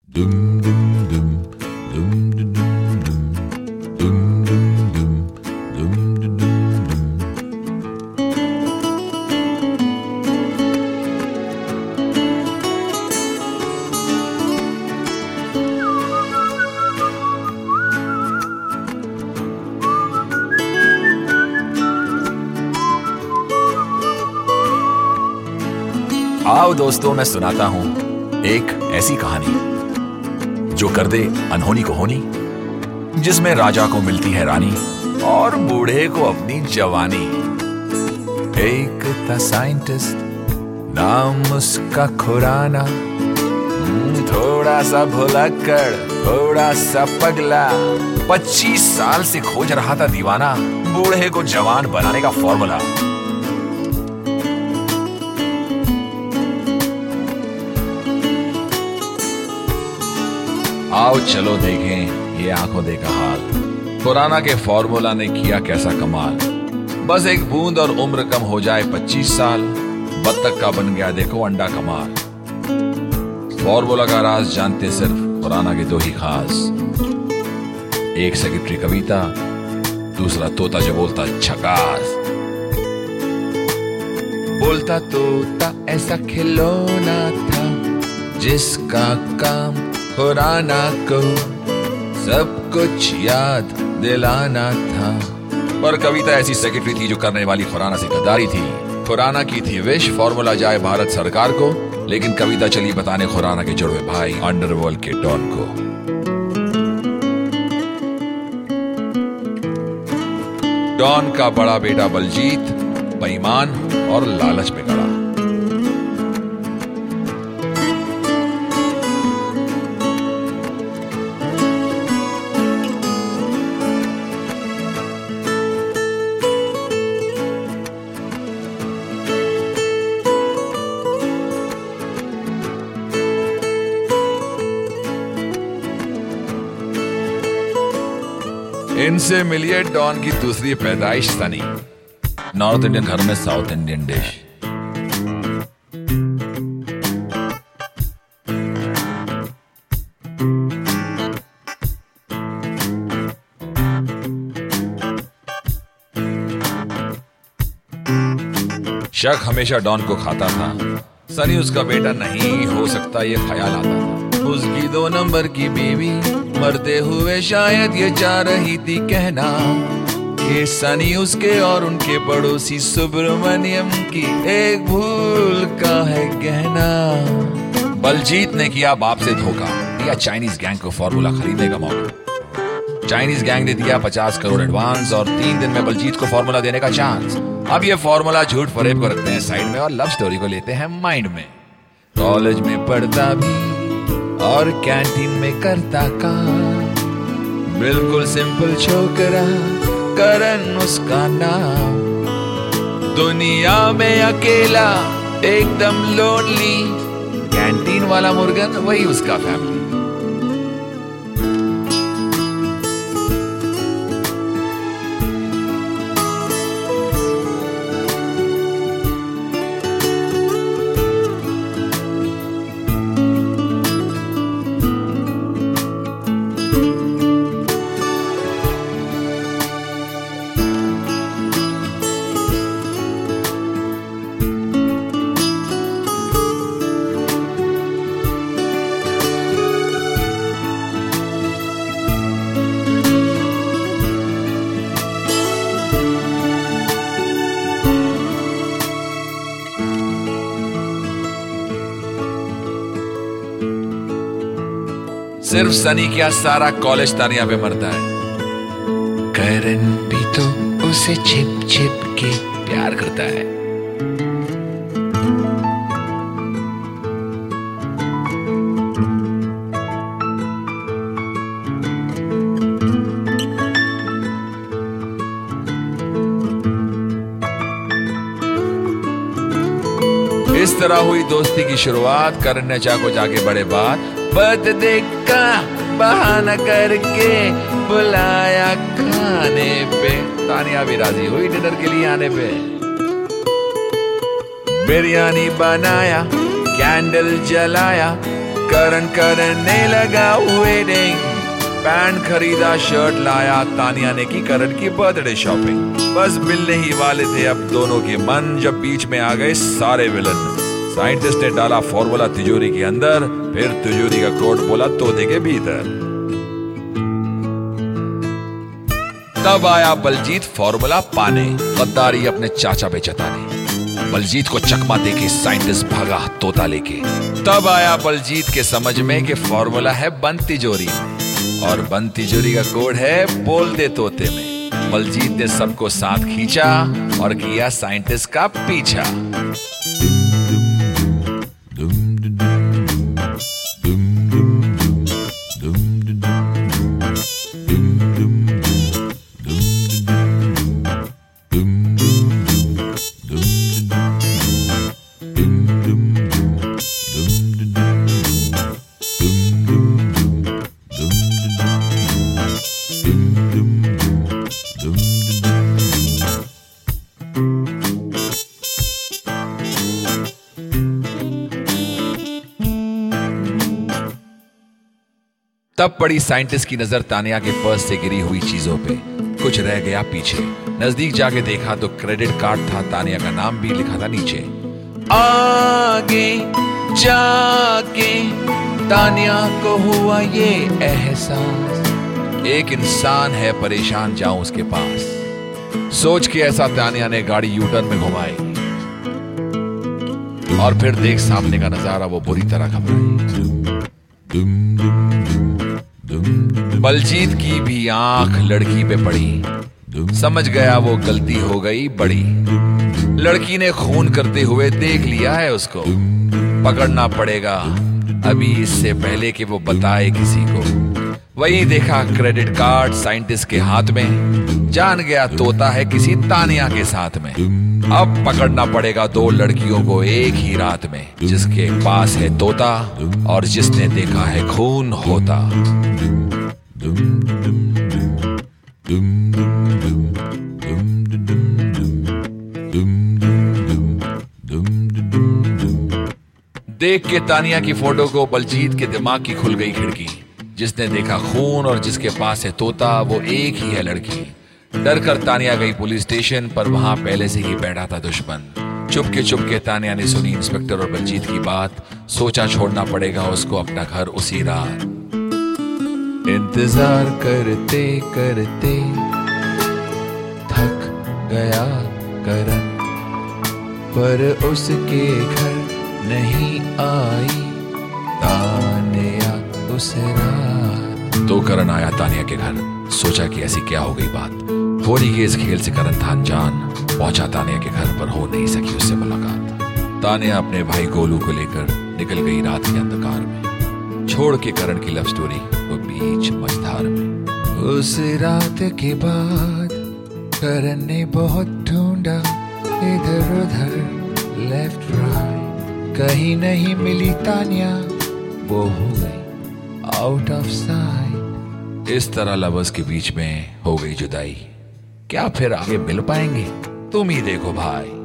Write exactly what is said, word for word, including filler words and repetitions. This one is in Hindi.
Dum dum dum dum dum dum dum dum dum dum dum dum. आओ दोस्तों, मैं सुनाता हूं एक ऐसी कहानी जो कर दे अनहोनी को होनी, जिसमें राजा को मिलती है रानी और बूढ़े को अपनी जवानी। एक था साइंटिस्ट, नाम उसका खुराना, थोड़ा सा भुलक्कड़, थोड़ा सा पगला, पच्चीस साल से खोज रहा था दीवाना बूढ़े को जवान बनाने का फॉर्मूला। आओ चलो देखें ये आंखों देखा हाल, खुराना के फॉर्मूला ने किया कैसा कमाल। बस एक बूंद और उम्र कम हो जाए पच्चीस साल, बत्तख का बन गया देखो अंडा कमाल। फॉर्मूला का राज जानते सिर्फ खुराना के दो ही खास, एक सेक्रेटरी कविता, दूसरा तोता जो बोलता झकास। बोलता तोता ऐसा खिलौना था जिसका काम खुराना को सब कुछ याद दिलाना था। पर कविता ऐसी सेक्रेटरी थी जो करने वाली खुराना से गद्दारी थी। खुराना की थी विश फॉर्मूला जाए भारत सरकार को, लेकिन कविता चली बताने खुराना के जुड़वे भाई अंडरवर्ल्ड के डॉन को। डॉन का बड़ा बेटा बलजीत बेईमान और लालच में गड़ा। इनसे मिलिए डॉन की दूसरी पैदाइश सनी, नॉर्थ इंडियन घर में साउथ इंडियन डिश। शक हमेशा डॉन को खाता था, सनी उसका बेटा नहीं हो सकता ये ख्याल आता था। उसकी दो नंबर की बीवी मरते हुए शायद ये चाह रही थी कहना कि सनी उसके और उनके पड़ोसी सुब्रमण्यम की एक भूल का है गहना। बलजीत ने किया बाप से धोखा, दिया चाइनीज गैंग को फॉर्मूला खरीदने का मौका। चाइनीज गैंग ने दिया पचास करोड़ एडवांस और तीन दिन में बलजीत को फॉर्मूला देने का चांस। अब ये फॉर्मूला झूठ फरेब को रखते हैं साइड में और लव स्टोरी को लेते हैं माइंड में। कॉलेज में पढ़ता भी और कैंटीन में करता काम, बिल्कुल सिंपल छोकरा करन उसका नाम। दुनिया में अकेला एकदम लोनली, कैंटीन वाला मुर्गन वही उसका फैमिली। सिर्फ सनी क्या सारा कॉलेज तानिया पे मरता है। करन भी तो उसे छिप छिप के प्यार करता है। इस तरह हुई दोस्ती की शुरुआत। करन ने चाको जाके बड़े बात बर्थडे का बहाना करके बुलाया खाने पे। तानिया भी राजी हुई डिनर के लिए आने पे। बिरयानी बनाया, कैंडल जलाया, करण करने लगा वेडिंग, पैंट खरीदा, शर्ट लाया, तानिया ने की करण की बर्थडे शॉपिंग। बस मिलने ही वाले थे अब दोनों के मन, जब बीच में आ गए सारे विलन। साइंटिस्ट ने डाला फॉर्मूला तिजोरी के अंदर, फिर तिजोरी का कोड बोला तोते के भीतर। तब आया बलजीत फॉर्मूला पाने, गद्दारी अपने चाचा पे जताने। बलजीत को चकमा देके साइंटिस्ट भागा तोता लेके। तब आया बलजीत के समझ में कि फॉर्मूला है बंद तिजोरी में, और बंद तिजोरी का कोड है बोल दे तोते में। बलजीत ने सबको साथ खींचा और किया साइंटिस्ट का पीछा। तब पड़ी साइंटिस्ट की नजर तानिया के पर्स से गिरी हुई चीजों पे। कुछ रह गया पीछे। नजदीक जाके देखा तो क्रेडिट कार्ड था, तानिया का नाम भी लिखा था नीचे। आगे जाके तानिया को हुआ ये एहसास, एक इंसान है परेशान, जाऊं उसके पास। सोच के ऐसा तानिया ने गाड़ी यूटर्न में घुमाई, और फिर देख सामने का नजारा, वो बुरी तरह घबराई। बलजीत की भी आंख लड़की पे पड़ी। समझ गया वो गलती हो गई बड़ी। लड़की ने खून करते हुए देख लिया है उसको। पकड़ना पड़ेगा अभी, इससे पहले कि वो बताए किसी को। वही देखा क्रेडिट कार्ड साइंटिस्ट के हाथ में, जान गया तोता है किसी तानिया के साथ में। अब पकड़ना पड़ेगा दो लड़कियों को एक ही रात में, जिसके पास है तोता और जिसने देखा है खून होता। देख के तानिया की फोटो को बलजीत के दिमाग की खुल गई खिड़की। जिसने देखा खून और जिसके पास है तोता, वो एक ही है लड़की। डर कर तानिया गई पुलिस स्टेशन, पर वहां पहले से ही बैठा था दुश्मन। चुपके चुपके तानिया ने सुनी इंस्पेक्टर और बलजीत की बात। सोचा छोड़ना पड़ेगा उसको अपना घर उसी रात। इंतजार करते करते थक गया करण, पर उसके घर नहीं आई तानिया उस रात। तो करण आया तानिया के घर। सोचा कि ऐसी क्या हो गई बात। होली के इस खेल से करण था अनजान। पहुंचा तानिया के घर, पर हो नहीं सकी उससे मुलाकात। तानिया अपने भाई गोलू को लेकर निकल गई रात के अंधकार में, छोड़ के करण की लव स्टोरी वो बीच मझधार में। उस रात के बाद करण ने बहुत ढूंढा इधर उधर लेफ्ट राइट, कहीं नहीं मिली तानिया, वो हो गई आउट ऑफ साइट। इस तरह लवर्स के बीच में हो गई जुदाई। क्या फिर आगे मिल पाएंगे? तुम ही देखो भाई।